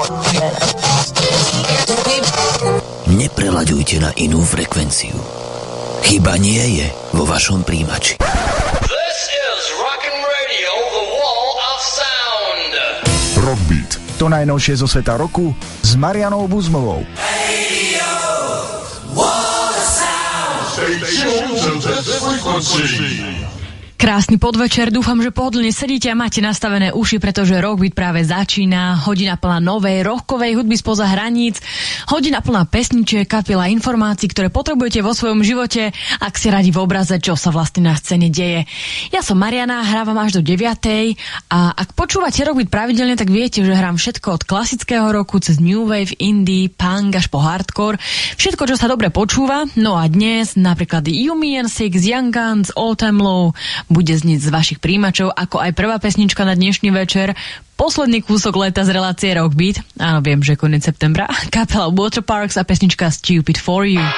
Neprelaďujte na inú frekvenciu. Chyba nie je vo vašom príjimači. This is Rockin' Radio, the wall of sound. Rockbeat, to najnovšie zo sveta roku s Marianou Buzmovou. Radio, wall of sound. Stay tuned to this frequency. Krásny podvečer, dúfam, že pohodlne sedíte a máte nastavené uši, pretože Rockbeat práve začína. Hodina plná novej rockovej hudby spoza hraníc, hodina plná pesničiek, kapela informácií, ktoré potrebujete vo svojom živote, ak ste radi v obraze, čo sa vlastne na scéne deje. Ja som Mariana, hrávam až do 9:00 a ak počúvate Rockbeat pravidelne, tak viete, že hrám všetko od klasického roku cez new wave, indie, punk až po hardcore. Všetko, čo sa dobre počúva. No a dnes napríklad Yumi and Six, Young Guns, All Time Low bude znieť z vašich príjimačov, ako aj prvá pesnička na dnešný večer. Posledný kúsok leta z relácie Rockbeat. Áno, viem, že koniec septembra. Kapela Waterparks a pesnička Stupid for You.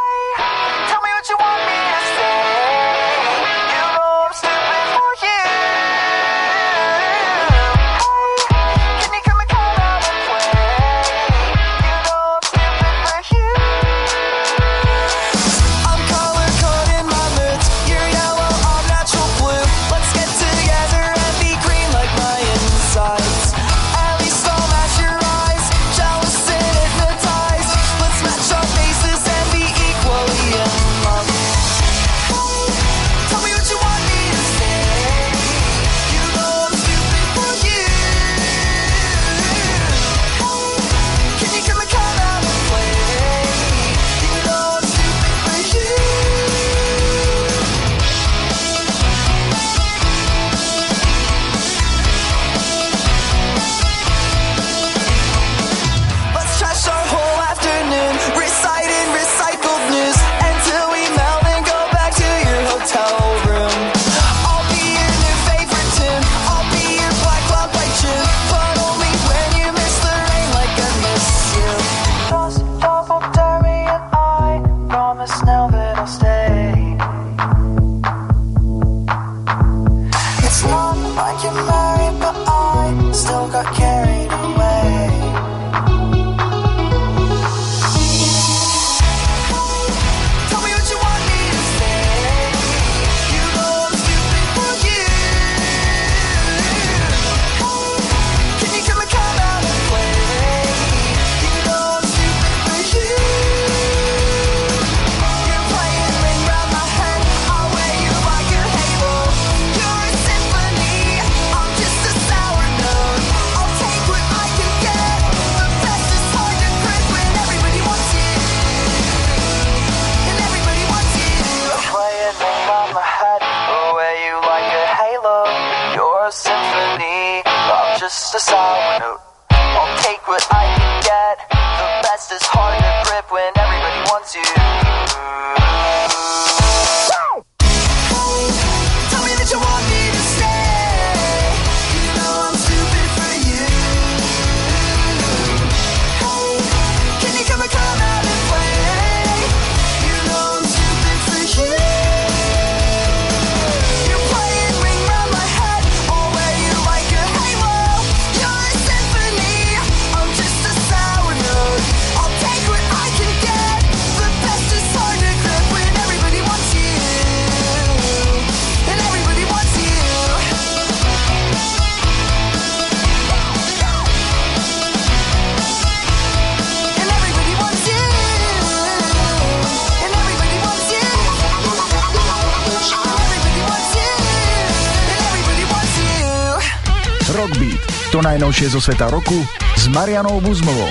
Rockbeat, to najnovšie zo sveta roku s Marianou Buzmovou.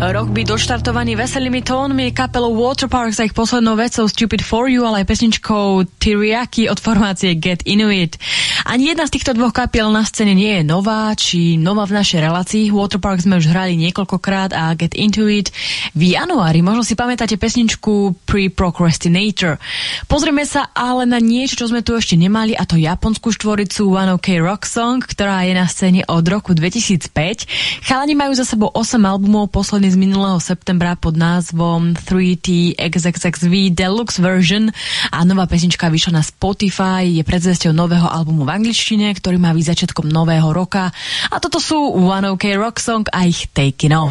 Rok by doštartovaný veselými tónmi kapelou Waterpark za ich poslednou vecou Stupid For You, ale aj pesničkou Teriyaki od formácie Get Inuit. Ani jedna z týchto dvoch kapiel na scéne nie je nová, či nová v našej relácii. Waterpark sme už hrali niekoľkokrát a Get Into It v januári. Možno si pamätáte pesničku Pre-Procrastinator. Pozrieme sa ale na niečo, čo sme tu ešte nemali, a to japonskú štvoricu One OK Rock Song, ktorá je na scéne od roku 2005. Chalani majú za sebou 8 albumov, posledný z minulého septembra pod názvom 3T XXXV Deluxe Version a nová pesnička vyšla na Spotify, je predzvesťou nového albumu v angličtine, ktorý má byť začiatkom nového roka, a toto sú One OK Rock Song a ich Taking Off.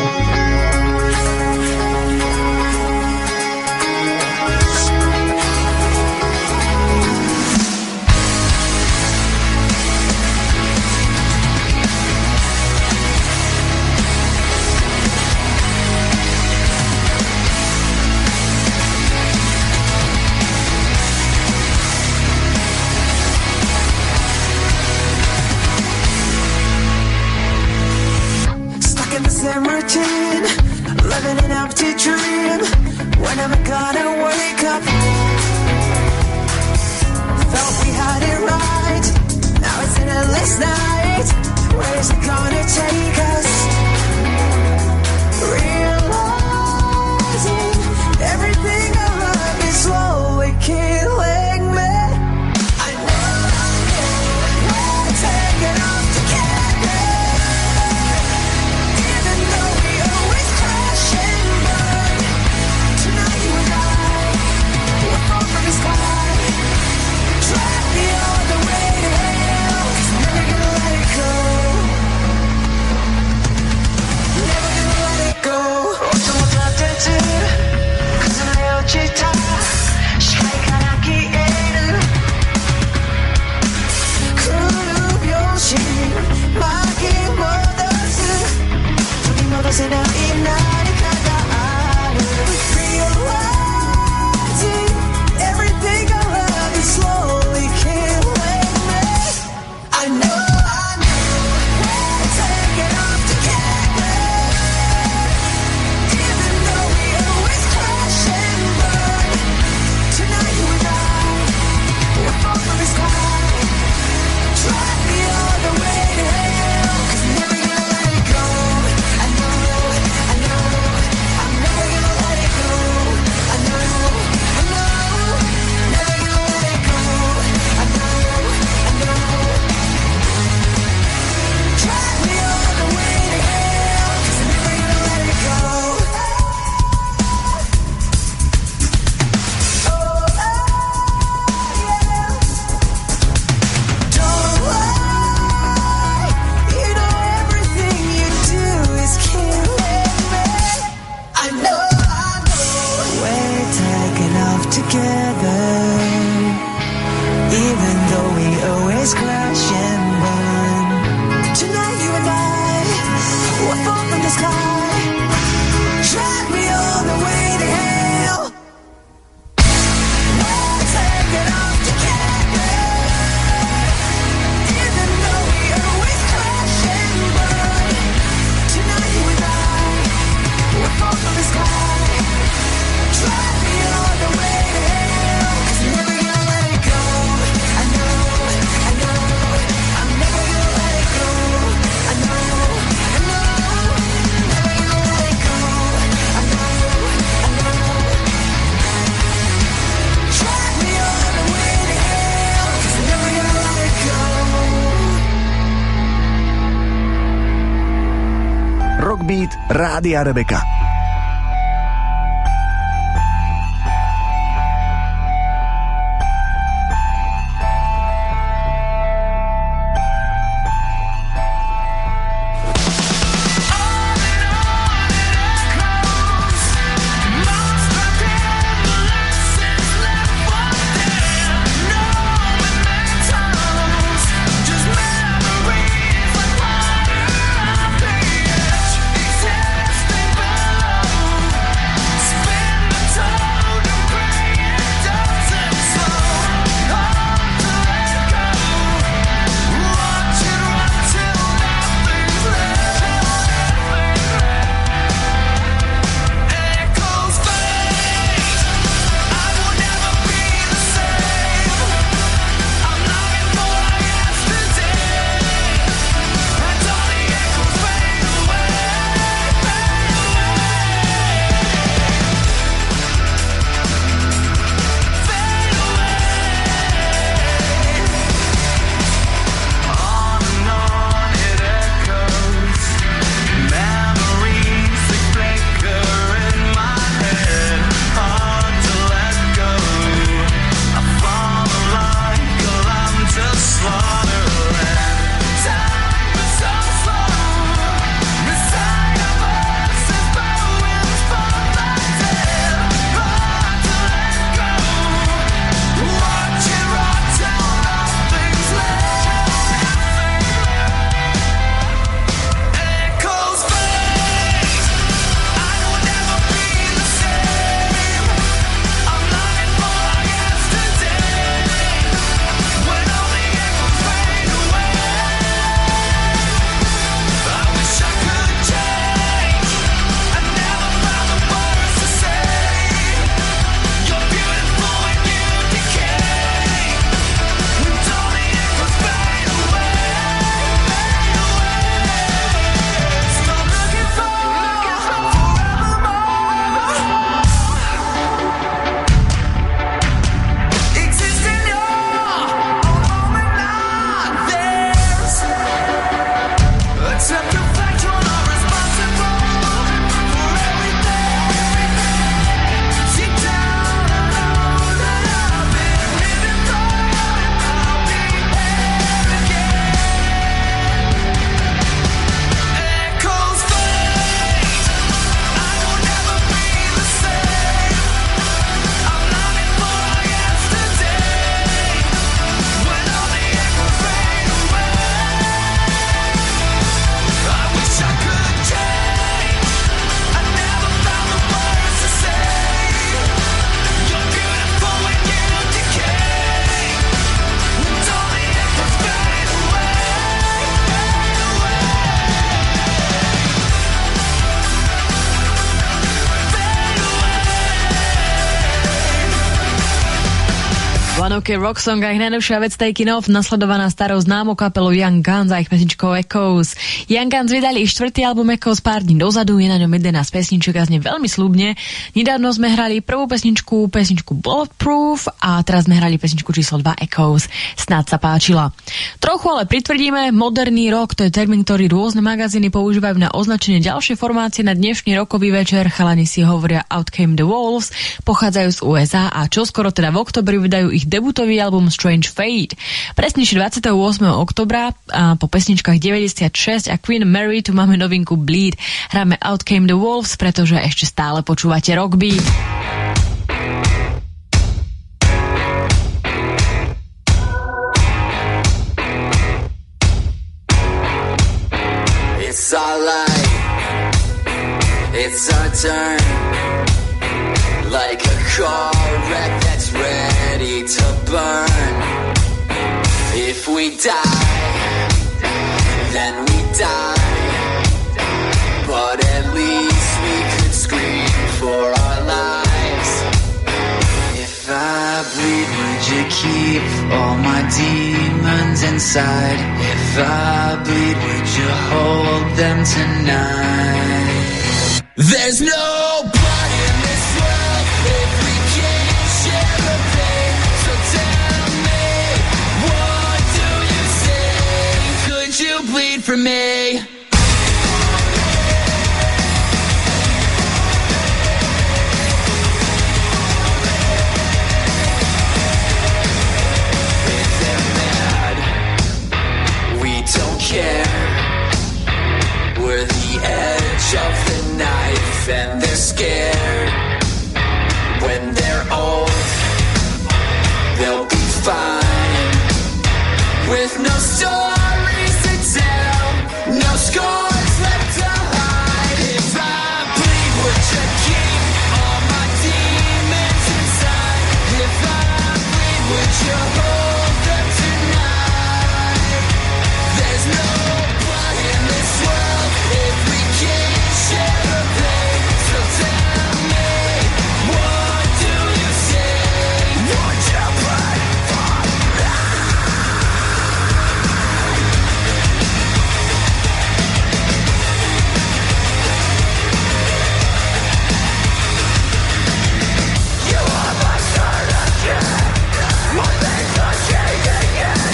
Routine, living an empty dream. When am I gonna wake up? Thought we had it right. Now it's an endless night. Where is it gonna take us? Realizing everything I love is slowly killing me. I know we're taking off together. Everything I love is slowly killing me. I know we're taking off together. Even though we always crash and burn. Tonight you and I, we'll fall from the sky. Drive me all the way to hell. 'Cause I'm never gonna let it go. I know, I'm never gonna let it go. I know, never gonna let it go. I know. Drive me all the way to hell. 'Cause I'm never gonna let it go. Don't lie, you know everything you do is killing me. I know we're taking off together. Even though we always crash and burn. Tonight you and I will fall from the sky. Drag me all the way to hell. We're taking off together. Even though we always crash and burn. Tonight you and I will fall from the sky. Drag me all the way to hell. 'Cause I'm never gonna let it go. I know, I'm never gonna let it go. I know, never gonna let it go. I know. Drag me all the way to hell. 'Cause I'm never gonna let it go. Rockbeat Rádia Rebeka. Just memories like water on a page. Existing below. Ponovke Rock Song a ich najnovšia vec Taking Off, nasledovaná starou známou kapelou Young Guns a ich pesničkou Echoes. Young Guns vydali ich 4. album Echoes pár dní dozadu, je na ňom 11 pesniček a znie veľmi sľubne. Nedávno sme hrali prvú pesničku Bulletproof a teraz sme hrali pesničku číslo 2 Echoes. Snáď sa páčila. Trochu ale pritvrdíme, moderný rock, to je termín, ktorý rôzne magazíny používajú na označenie ďalšej formácie na dnešný rokový večer. Chalani si hovoria Out Came the Wolves, pochádzajú z USA a čoskoro teda v oktobri vydajú ich debutový album Strange Fate. Presnejšie 28. oktobra a po pesničkách 96 a Queen Mary tu máme novinku Bleed. Hráme Out Came the Wolves, pretože ešte stále počúvate Rockbeat. It's our life, it's our turn. Like a car wreck that's ready to burn. If we die, then we die. But at least we could scream for our lives. If I bleed, would you keep all my demons inside? If I bleed, would you hold them tonight? There's no blood in this world if we can't share the pain. So tell me, what do you say? Could you bleed for me? If they're mad, we don't care. We're the edge of the knife and they're scared. When they're old, they'll be fine. With no stories to tell, no scars left to hide. If I bleed, would you keep all my demons inside? If I bleed, would you hold them tonight? There's no blood in this world if we can't share the pain. So tell me, what do you say? Would you bleed for me? You are my surrogate. One thing's not changing yet.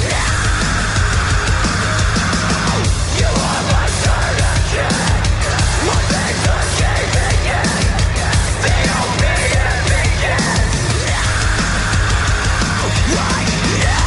You are my surrogate. One thing's not changing yet. They don't mean anything yet. Right now.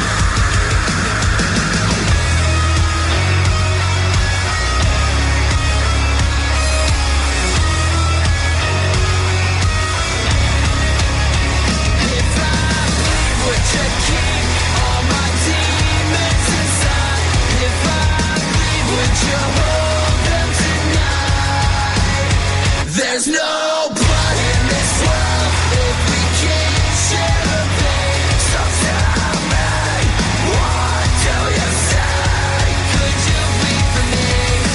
If I bleed, would you keep all my demons inside? If I bleed, would you hold them tonight? There's no blood in this world if we can't share the pain. So tell me, what do you say? Could you bleed for me?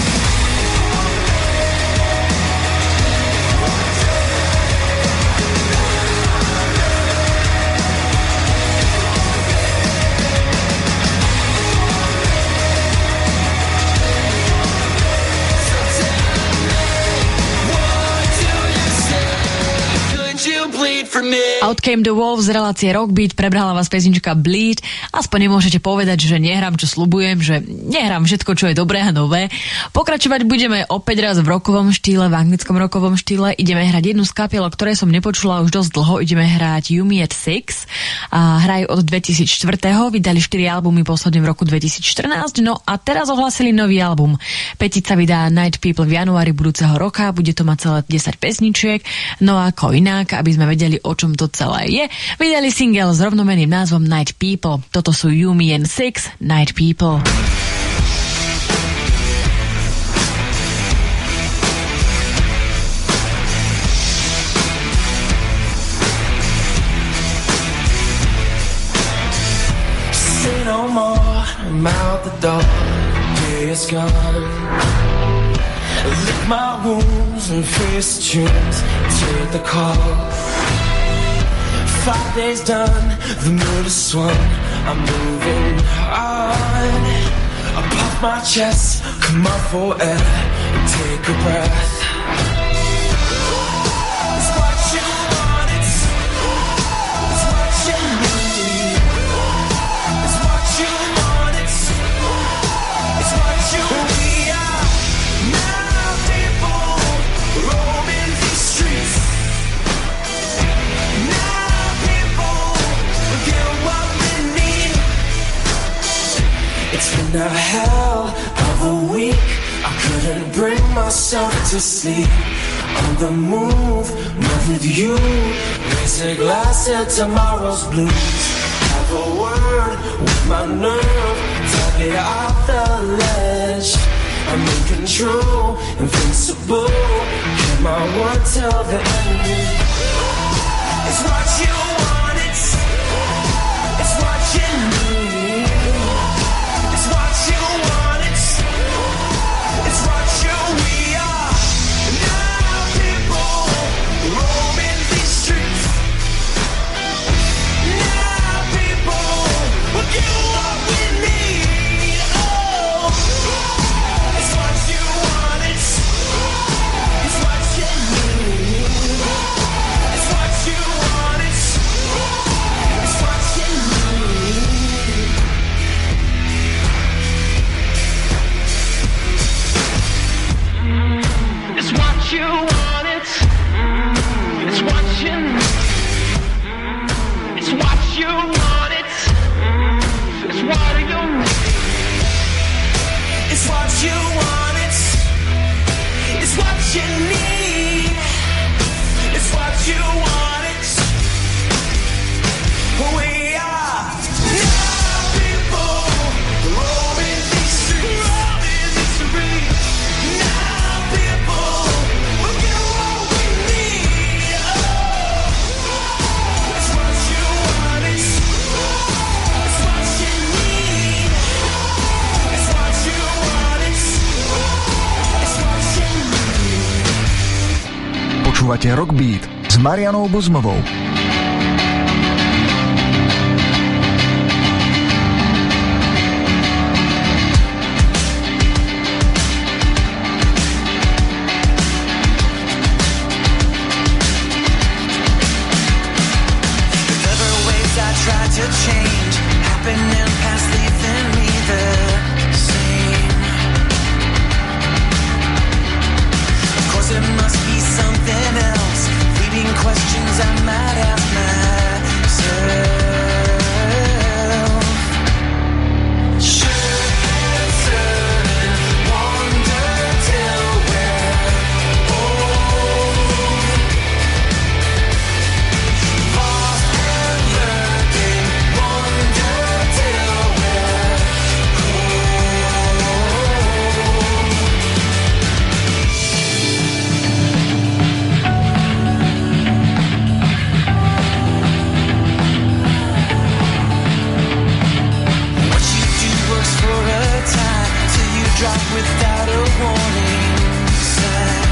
So tell me, what do you say? Could you bleed for me? Out Came the Wolves z relácie Rockbeat, prebrala vás pesnička Bleed. Aspoň nemôžete povedať, že nehrám, čo sľubujem, že nehrám všetko, čo je dobré a nové. Pokračovať budeme opäť raz v rockovom štýle, v anglickom rockovom štýle. Ideme hrať jednu z kapiel, o ktorej som nepočula už dosť dlho. Ideme hrať Yumi at Six. A hrajú od 2004. Vydali 4 albumy posledne v roku 2014. No a teraz ohlasili nový album. Petica vydá Night People v januári budúceho roka. Bude to mať celé 10 pesničiek. No a ako inak, aby sme vedeli, o čom to celé je, vydali single s rovnomenným názvom Night People. Toto sú Yumi and Six, Night People. Say no more, I'm out the door, day is gone. Lick my wounds and face the tunes, take the call. 5 days done, the mood is swung, I'm moving on. I puff my chest, come up for air, take a breath. It's what you want, it's what you need. It's what you want, it's what you need. Now people roaming these streets. It's been a hell of a week. I couldn't bring myself to sleep. On the move, not with you. Raise a glass to tomorrow's blues. Have a word with my nerve. Tug it off the ledge. I'm in control, invincible. Keep my word till the end. It's what you want, it's what you need. What you want, it's what you we are. Now people roaming these streets. Now people will give what we need. Oh, it's what you want, it's what you need. It's what you want, it's what you need. It's what you want, it's what you need. It's what you want, it's what you need. It's what you want, it's what you need. It's what you want, it's who we are. Now people roaming these streets. Počúvate Rockbeat s Marianou Buzmovou. To change, happening past leaving me the same. Of course it must be something else, leading questions I might ask myself. Sure and certain, wonder till we're old. Lost and lurking, wonder till we're what you do works for a time till you drop without a warning sign.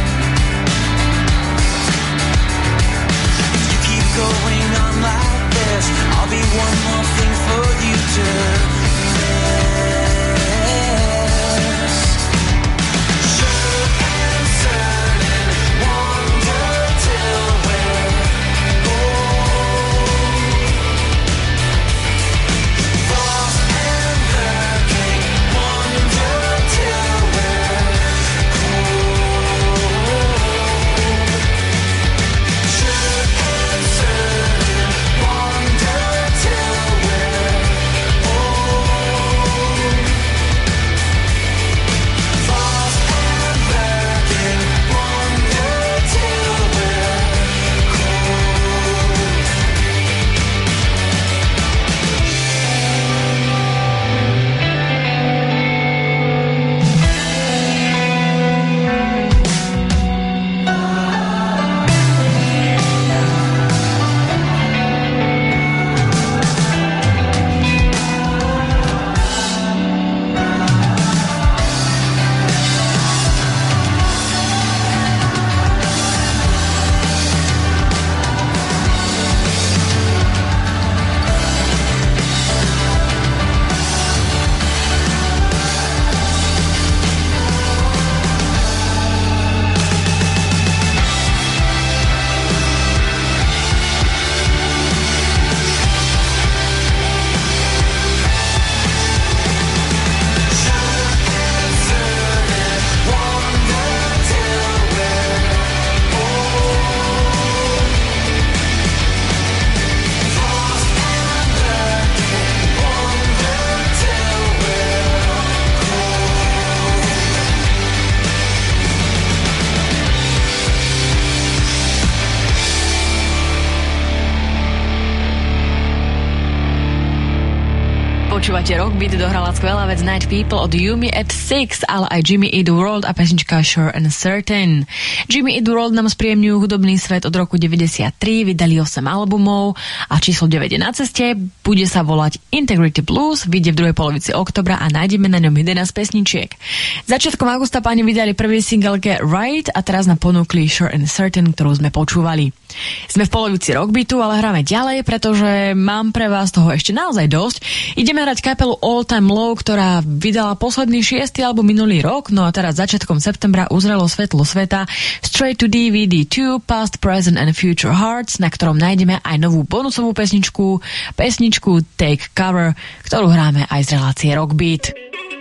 If you keep going on like this, I'll be one more thing for you to miss. Sure and certain, wonder till we're old. Lost and lurking, wonder till we're cold. Sure and certain, wonder till we're old. Počúvate Rockbeat, dohrala skvelá vec Night People od Yumi at 6, ale aj Jimmy Eat the World a pesnička Sure and Certain. Jimmy Eat the World nám spríjemňujú hudobný svet od roku 93, vydali 8 albumov a číslo 9 je na ceste, bude sa volať Integrity Blues, vyjde v druhej polovici októbra a nájdeme na ňom 11 pesničiek. Začiatkom augusta páni vydali prvý single Get Right a teraz nám ponúkli Sure and Certain, ktorú sme počúvali. Sme v polovici Rockbeatu, ale hráme ďalej, pretože mám pre vás toho ešte naozaj dosť. Ideme hrať kapelu All Time Low, ktorá vydala posledný 6. album minulý rok, no a teraz začiatkom septembra uzrelo svetlo sveta Straight to DVD 2, Past, Present and Future Hearts, na ktorom nájdeme aj novú bonusovú pesničku Take Cover, ktorú hráme aj z relácie Rockbeat.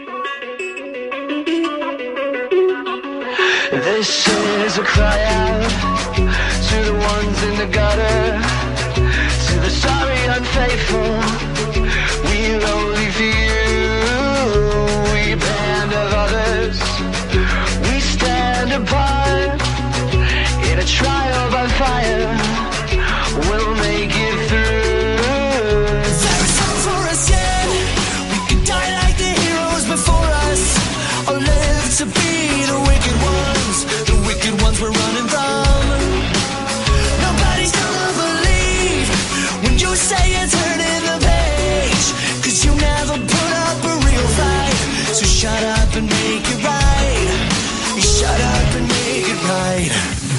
This is a cry out to the ones in the gutter, to the sorry unfaithful. We're only for you, we band of others. We stand apart in a trial by fire. We'll make it through. There is hope for us yet. We can die like the heroes before us, or live to be the wicked ones. The wicked ones we're running from. Nobody's gonna believe when you say you're turning the page, 'cause you never put up a real fight. So shut up and make it right. Shut up and make it right.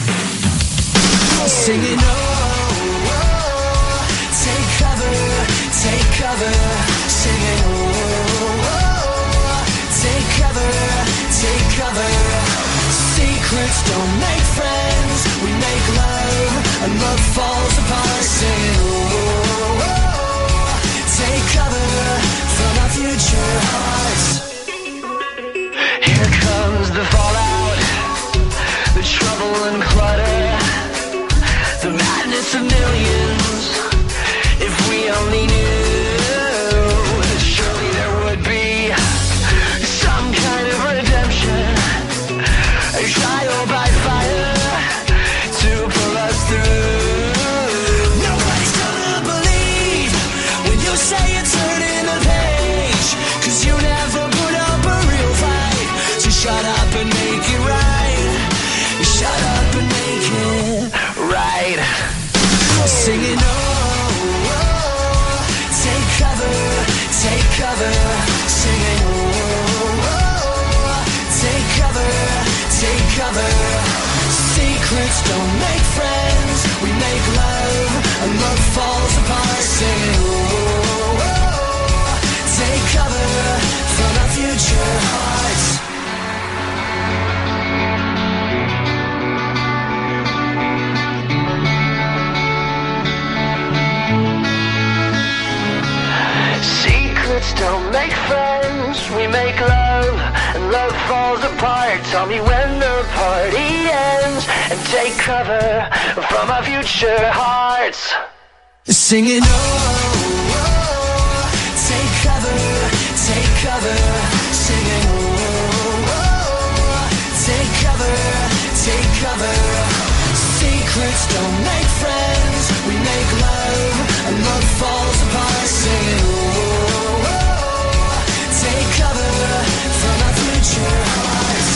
Singing oh, oh, take cover, singing oh, oh, take cover. Secrets don't make friends, we make love, and love falls apart. Singing oh, oh, take cover from our future hearts. Here comes the fallout, the trouble and clutter, the madness of millions. If we only knew, surely there would be some kind of redemption, a trial by fire to pull us through. Nobody's gonna believe when you say you're turning the page, 'cause you never put up a real fight. So shut up and make it right. Shut up and make it right. Singing oh, oh, take cover, singing oh, oh, take cover. Secrets don't make friends, we make love, and love falls apart. Singing oh, oh, take cover from our future hearts. Secrets don't make friends, we make love, and love falls apart. Tell me when the party ends, and take cover from our future hearts. Singing oh, oh, take cover, singing oh, oh, take cover. Secrets don't make friends, we make love, and love falls apart. Singing oh, oh, take cover from our future hearts.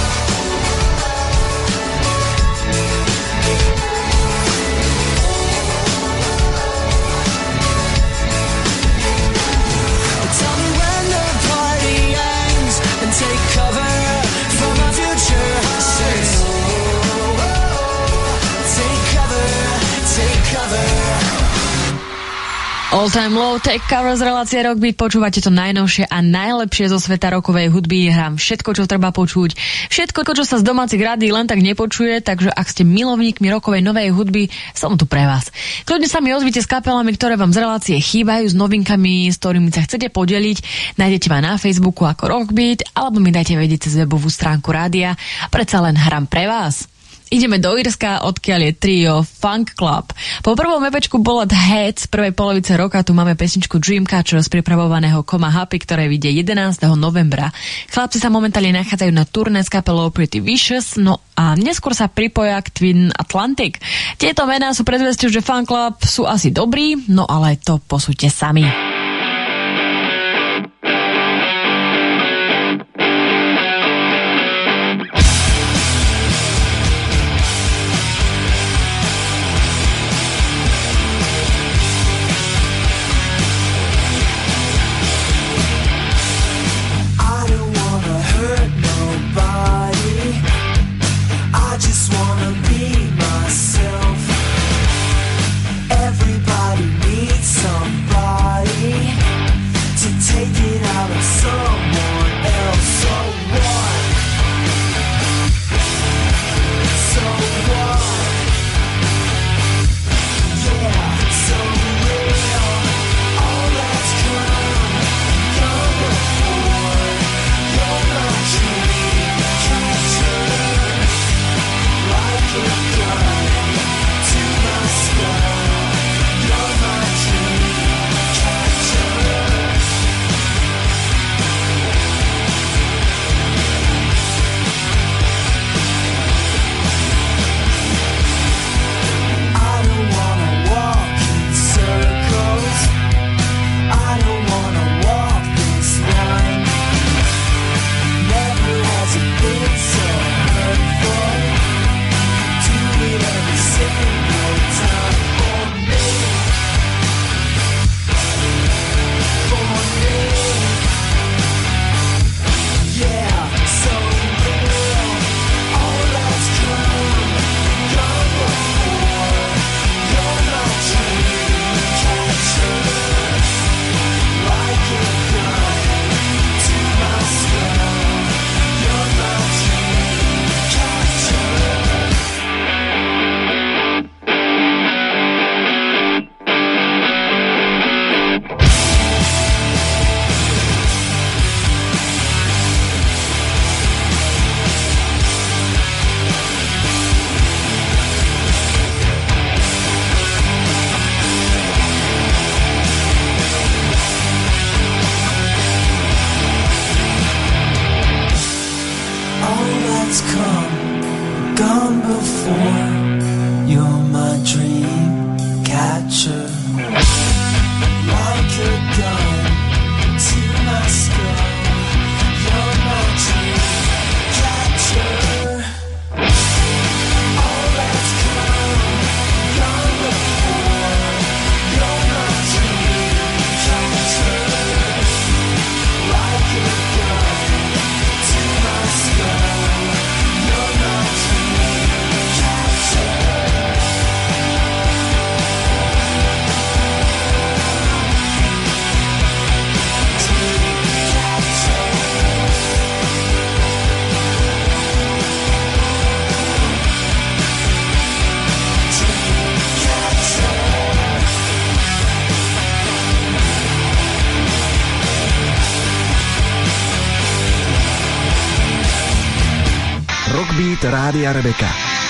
Tell me when the party ends, and take cover from our future hearts. Oh, oh, take cover. All Time Low, Take Cover z relácie Rockbeat, počúvate to najnovšie a najlepšie zo sveta rockovej hudby, hrám všetko, čo treba počuť, všetko, čo sa z domácich rádií len tak nepočuje, takže ak ste milovníkmi rockovej novej hudby, som tu pre vás. Kľudne sa mi ozvite s kapelami, ktoré vám z relácie chýbajú, s novinkami, s ktorými sa chcete podeliť, nájdete ma na Facebooku ako Rockbeat, alebo mi dajte vedieť cez webovú stránku rádia, predsa len hrám pre vás. Ideme do Írska, odkiaľ je trio Funk Club. Po prvom epečku Bullet Heads z prvej polovice roka tu máme pesničku Dreamcatcher z pripravovaného Coma Happy, ktoré vyjde 11. novembra. Chlapci sa momentálne nachádzajú na turné s kapelou Pretty Vicious, no a neskôr sa pripoja k Twin Atlantic. Tieto mená sú predzvesťou, že Funk Club sú asi dobrí, no ale to posúďte sami. that's come, gone before. You're my dream catcher, like a gun to my skull. You're my dream catcher. All that's come, gone before. You're my dream catcher, like a gun to my skull. You're my dream catcher. Rockbeat Rádia Rebeka.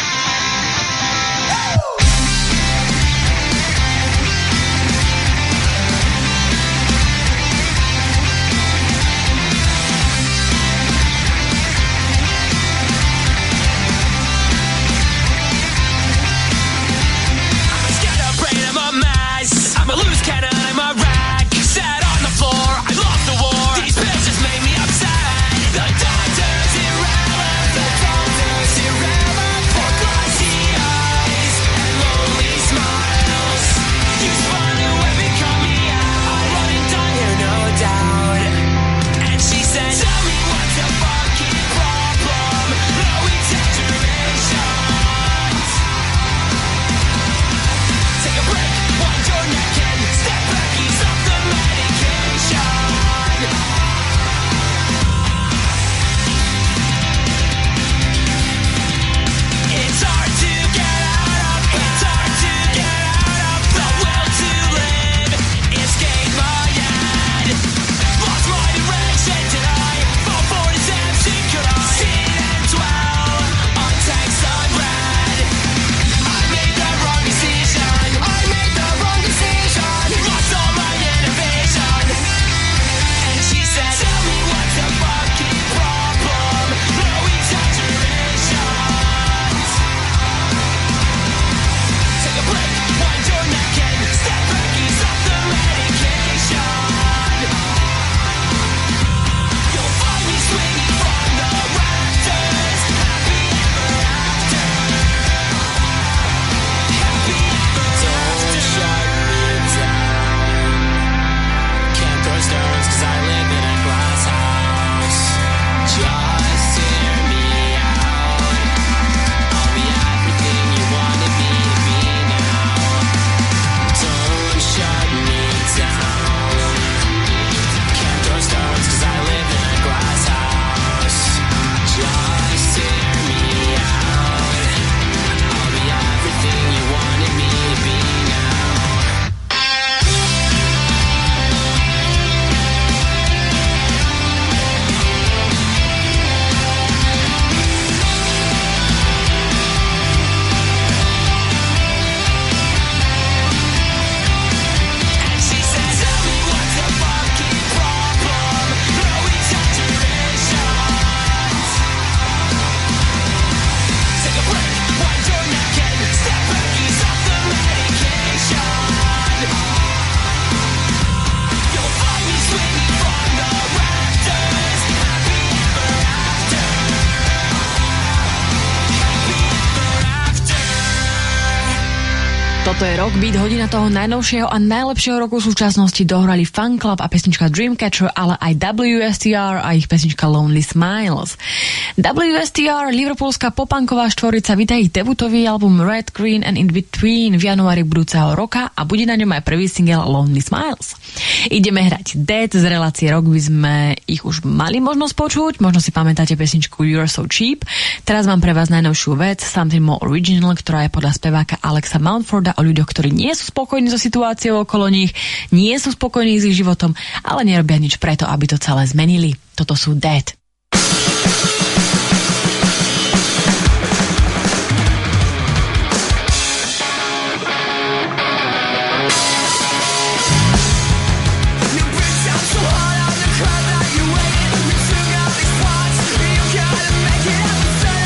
Toto je Rockbeat, hodina toho najnovšieho a najlepšieho roku v súčasnosti. Dohrali Fun Club a pesnička Dreamcatcher, ale aj WSTR a ich pesnička Lonely Smiles. WSTR, liverpoolská popunková štvorica, vydá ich debutový album Red, Green and In Between v januári budúceho roka a bude na ňom aj prvý single Lonely Smiles. Ideme hrať Dead z relácie Rock, by sme ich už mali možnosť počuť, možno si pamätáte pesničku You're So Cheap. Teraz mám pre vás najnovšiu vec, Something More Original, ktorá je podľa speváka Alexa Mountforda o ľuďoch, ktorí nie sú spokojní so situáciou okolo nich, nie sú spokojní s ich životom, ale nerobia nič preto, aby to celé zmenili. Toto sú Dead. Make it up.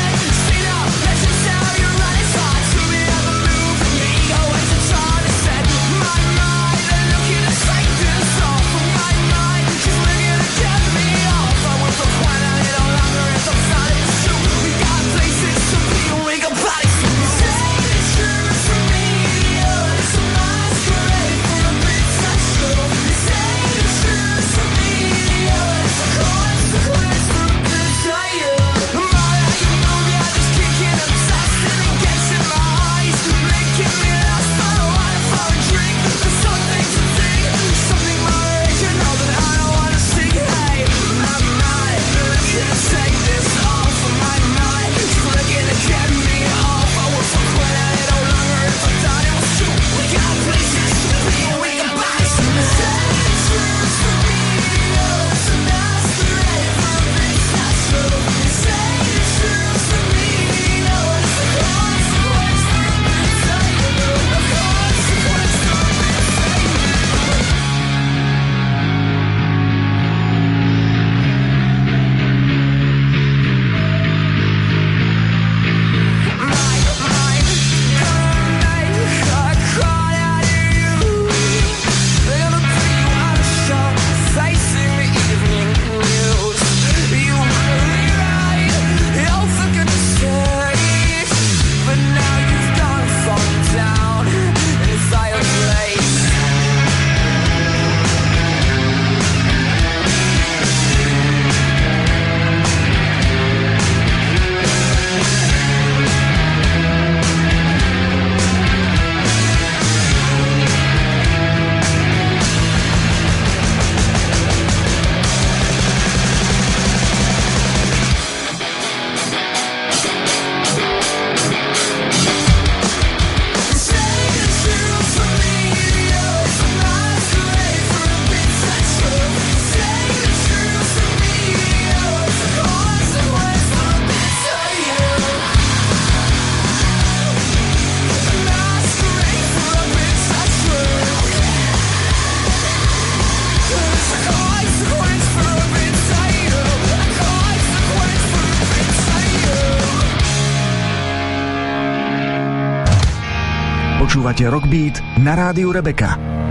Počúvate Rockbeat na rádiu Rebeka.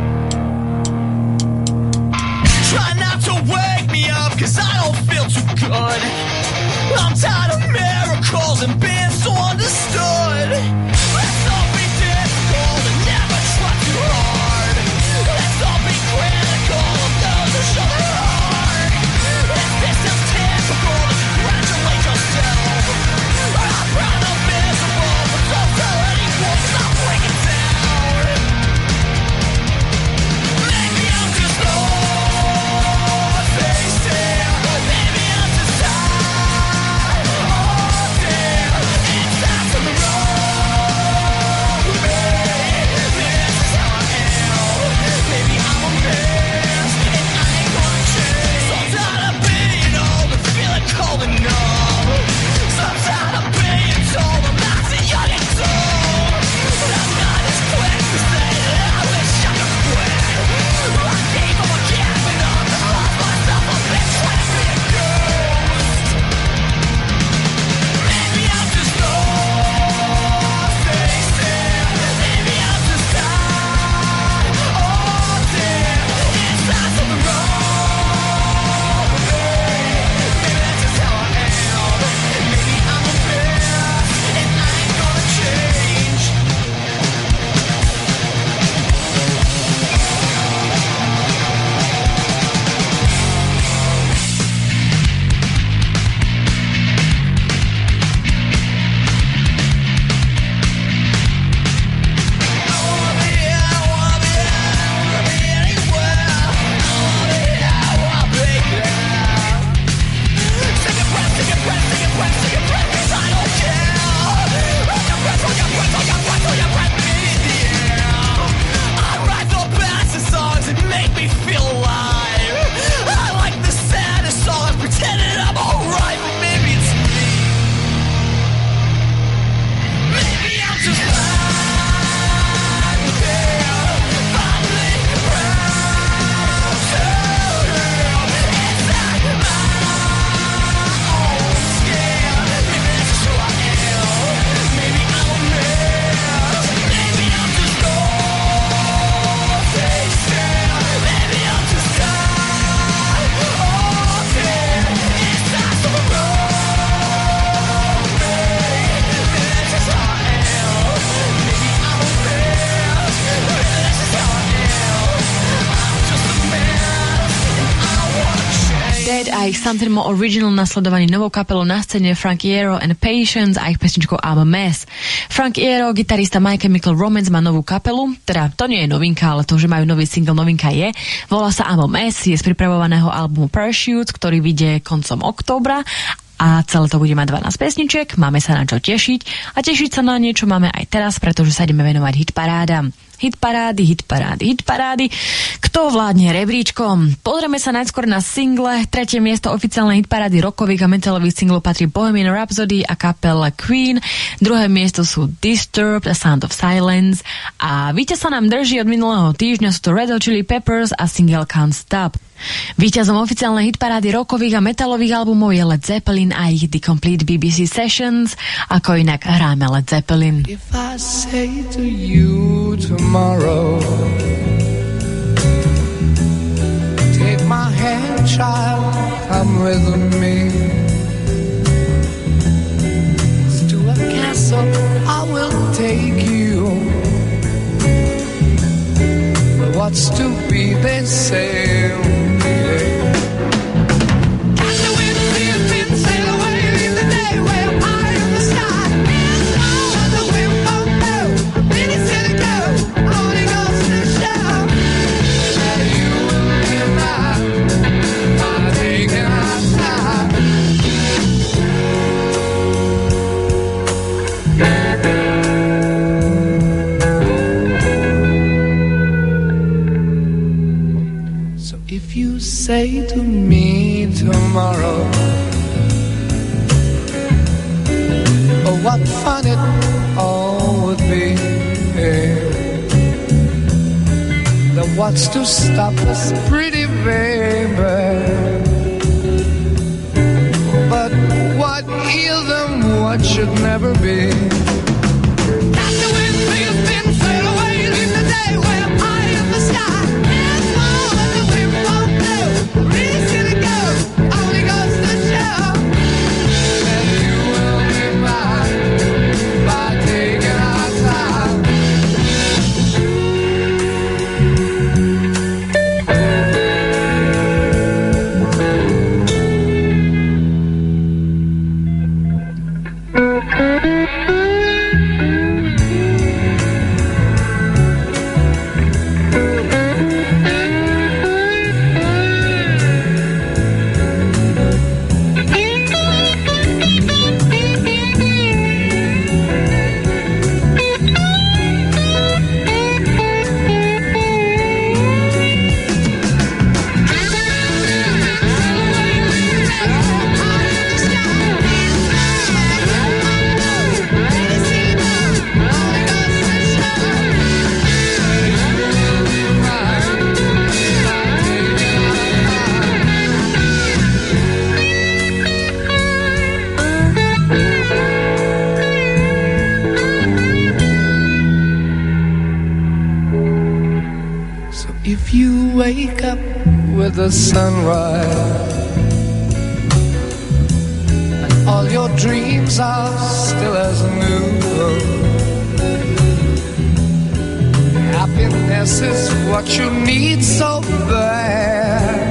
Try not to wake me up, cause I don't feel too good. I'm tired of miracles and being so understood. Let's all be difficult and never try too hard. Let's all be critical of those who show their heart. If this is typical, then congratulate yourself. I'm proud of miserable, but don't tell anyone, stop breaking down. Maybe I'm just lost, facing. Maybe I'm just tired, oh dear. It's time for the road. Maybe this is how I am. Maybe I'm a mess, and I ain't gonna change. So tired of being old and feeling cold and numb. So tired of being told I'm not too young and dumb. But I'm not as quick to say that I wish I could quit. I keep on giving up and lost myself. I've been trying to be a ghost. Maybe I'm just lost, facing. Maybe I'm just tired, oh dear. It's time for the road. Maybe that's just how I am. Maybe I'm a mess, and I ain't gonna change. A ich Something More Original nasledovaný novou kapelou na scéne Frank Iero and Patience a ich pesničkou I'm a Mess. Frank Iero, gitarista My Chemical Romance, má novú kapelu, teda to nie je novinka, ale to, že majú nový single, novinka je. Volá sa I'm a Mess, je z pripravovaného albumu Parachutes, ktorý vyjde koncom októbra a celé to bude mať 12 pesničiek, máme sa na čo tešiť a tešiť sa na niečo máme aj teraz, pretože sa ideme venovať hitparádam. Hitparády. Kto vládne rebríčkom? Pozrieme sa najskôr na single. 3. miesto oficiálnej hitparády rockových a metalových singlov patrí Bohemian Rhapsody a kapela Queen. 2. miesto sú Disturbed a Sound of Silence. A víťaz sa nám drží od minulého týždňa, sú to Red Hot Chili Peppers a single Can't Stop. Víťazom oficiálnej hitparády rockových a metalových albumov je Led Zeppelin a ich The Complete BBC Sessions. Ako inak hráme Led Zeppelin. If I say to you tomorrow, take my hand, child, come with me to a castle, I will take you. But what's to be, they say. Say to me tomorrow, oh, what fun it all would be. Then what's to stop us, pretty baby? But what is and what should never be. After we've been sailed away. with the sunrise. And all your dreams are still as new. Happiness is what you need so bad.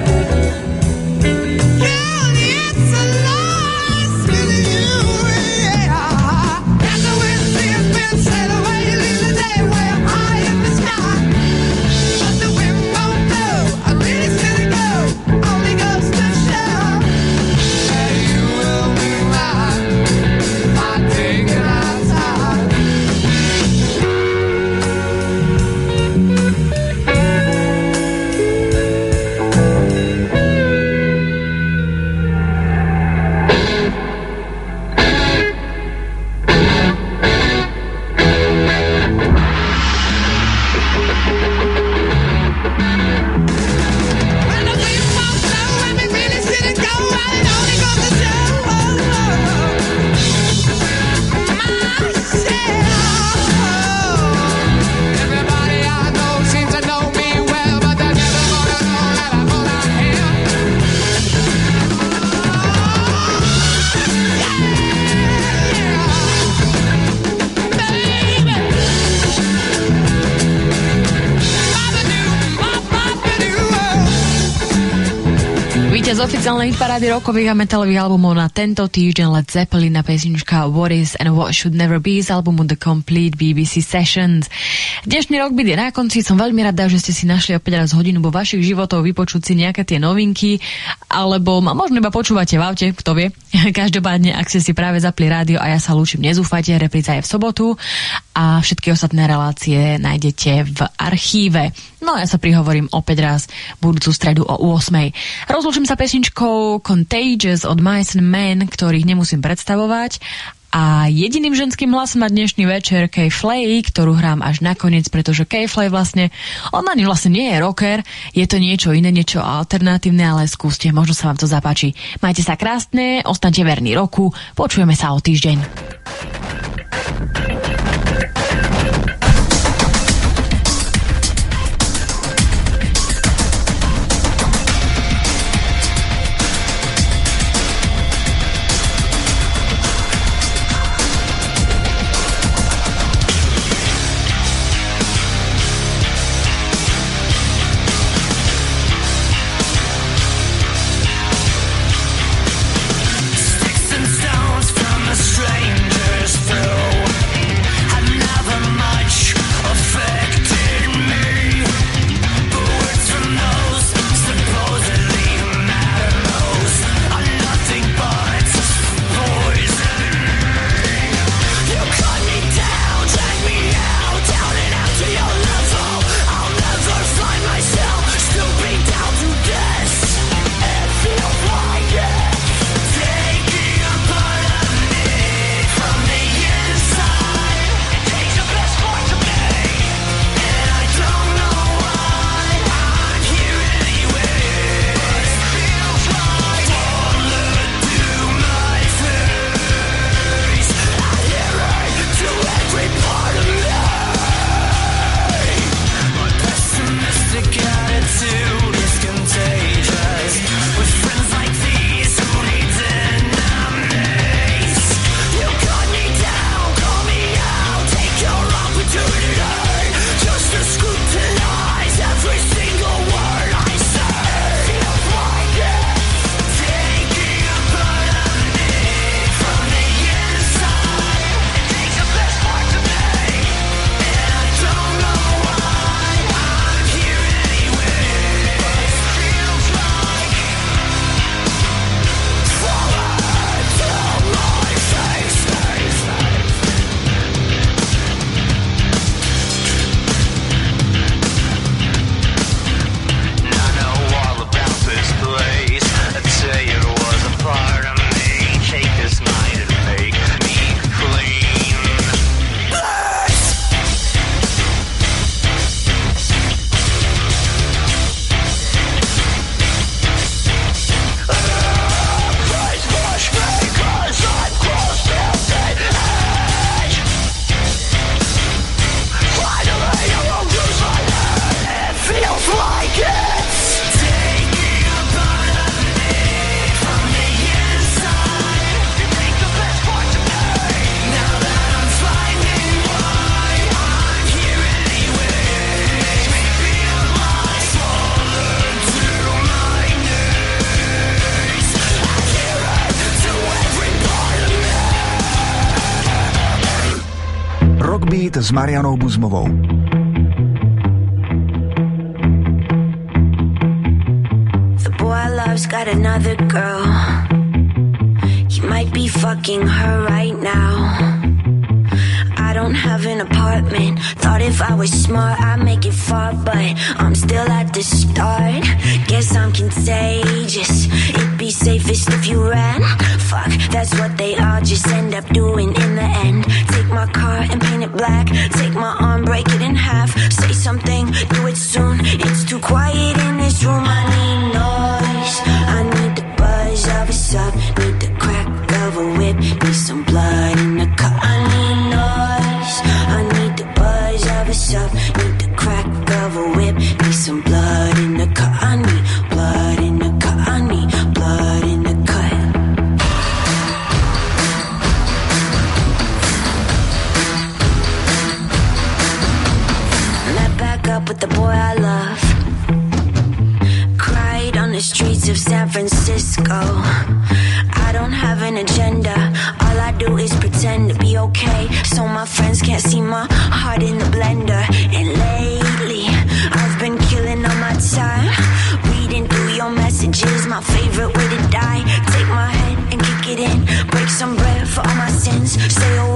Z oficiálnej hitparády rockových a metalových albumov na tento týždeň Led Zeppelin na pesnička What Is and What Should Never Be z albumu The Complete BBC Sessions. Dnešný rockbeat je na konci, som veľmi rada, že ste si našli opäť raz hodinu vo vašich životov vypočuť si nejaké tie novinky, alebo možno iba počúvate v aute, kto vie. Každopádne, ak ste si práve zapli rádio a ja sa lúčim, nezúfajte, repríza je v sobotu a všetky ostatné relácie nájdete v archíve. No a ja sa prihovorím opäť raz budúcu stredu o 8:00. Rozlúčim sa pesničkou Contagious od Mice and Men, ktorých nemusím predstavovať. A jediným ženským hlasom na dnešný večer K-Flay, ktorú hrám až nakoniec, pretože K-Flay vlastne, on ani vlastne nie je rocker, je to niečo iné, niečo alternatívne, ale skúste, možno sa vám to zapáči. Majte sa krásne, ostaňte verní roku, počujeme sa o týždeň. Strangers through another much Rockbeat s Marianou Buzmovou. The boy I love's got another girl. He might be fucking her right now. I don't have an apartment. Thought if I was smart I'd make it far, but I'm still at the start. Guess I'm contagious. It'd be safest if you ran. Fuck, that's what they all just end up doing in the end. Take my car and paint it black. Take my arm, break it in half. Say something, do it soon. It's too quiet in this room. I need noise. I need the buzz of a sub. Need the crack of a whip. Need some blood in the cup. I need noise. I need the buzz of a sub. Need the crack of a whip. Need some blood in the cup. I need blood in the cup. I need blood in the cut. Met back up with the boy I love. Cried on the streets of San Francisco. I don't have an agenda. All I do is pretend to be okay, so my friends can't see my heart in the blender. And lately, I've been killing all my time, reading through your messages. My favorite way to die. Take my head and kick it in. Break some bread for all my sins. Stay away